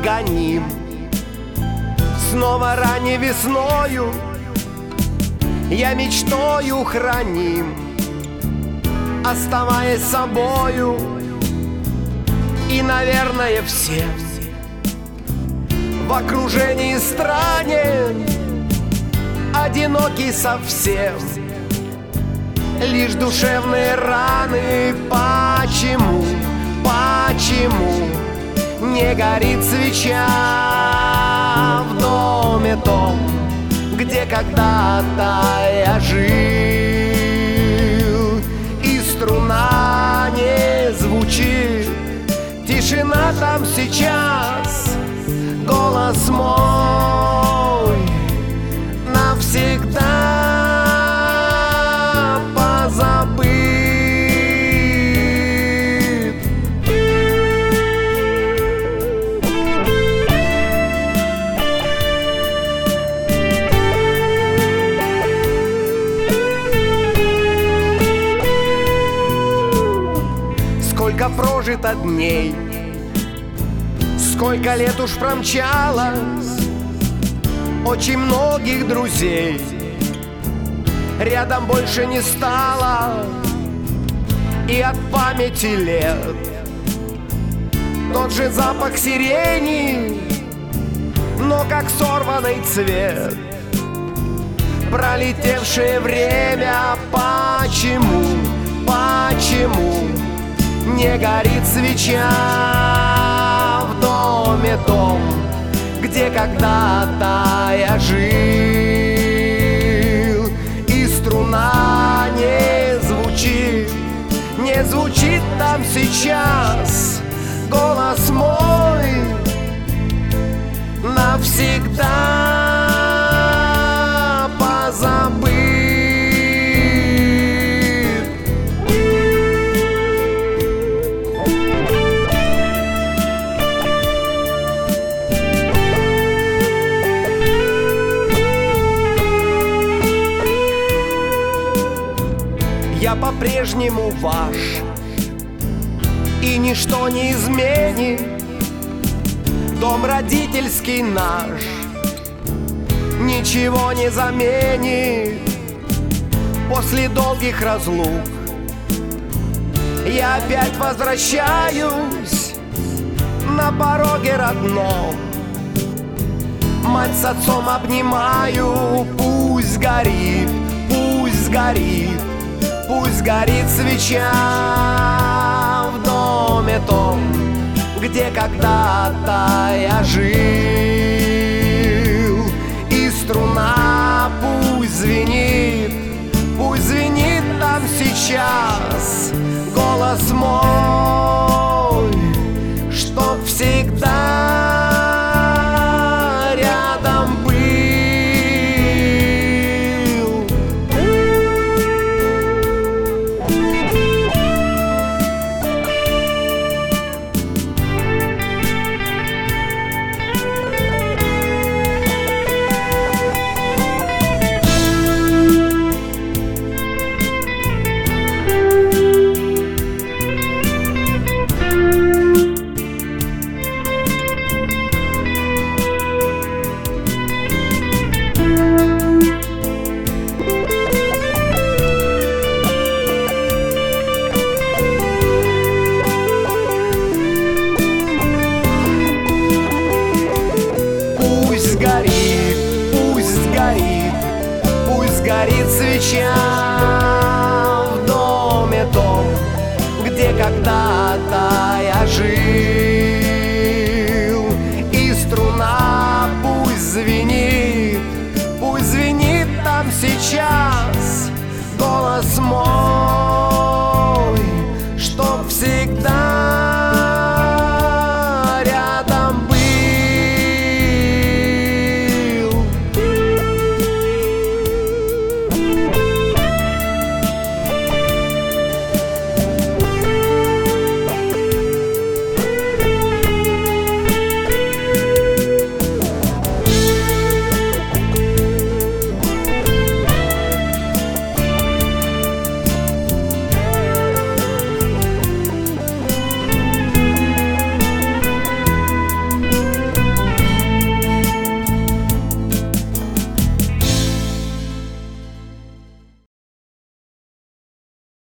гоним. Снова ранней весною я мечтою храним, оставаясь собою. И, наверное, все в окружении странен, одинокий совсем, лишь душевные раны. Почему, почему не горит свеча в доме том, где когда-то я жил? И струна не звучит, тишина там сейчас. Голос мой навсегда позабыт. Сколько прожито дней, сколько лет уж промчалось, очень многих друзей рядом больше не стало. И от памяти лет тот же запах сирени, но как сорванный цвет. Пролетевшее время, почему, почему не горит свеча в доме том, где когда-то я жил? И струна не звучит, не звучит там сейчас. Голос мой навсегда позабыт. Я по-прежнему ваш, и ничто не изменит. Дом родительский наш ничего не заменит. После долгих разлук я опять возвращаюсь на пороге родном. Мать с отцом обнимаю. Пусть горит, пусть горит, пусть горит свеча в доме том, где когда-то я жил. И струна пусть звенит там сейчас. Голос мой, чтоб всегда рядом был. Пусть горит, пусть горит, пусть горит свеча